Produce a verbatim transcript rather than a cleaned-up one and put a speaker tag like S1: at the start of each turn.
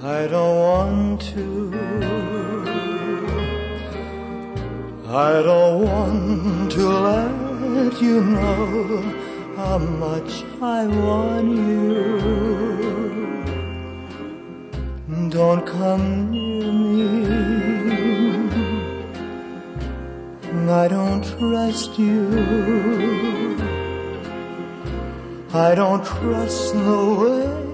S1: I don't want to. I don't want to let you know how much I want you. Don't come near me. I don't trust you. I don't trust the way